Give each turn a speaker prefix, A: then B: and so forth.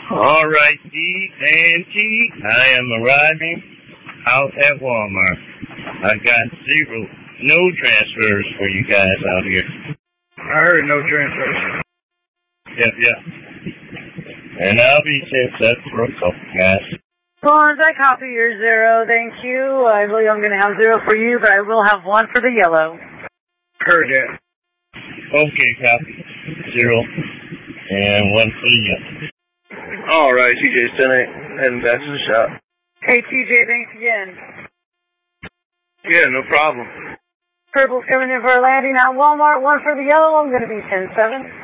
A: All right, D&T, I am arriving out at Walmart. I got no transfers for you guys out here.
B: I heard no transfers.
A: Yep. And I'll be 10 cents for a couple, guys.
C: Bonds, I copy your 0, thank you. I believe I'm going to have 0 for you, but I will have 1 for the yellow.
B: Heard that.
A: Okay, copy. 0 and 1 for the yellow.
D: All right, TJ's 10-8, heading back to the shop.
C: Hey, TJ, thanks again.
D: Yeah, no problem.
C: Purple's coming in for a landing at Walmart, 1 for the yellow. I'm going to be 10-7.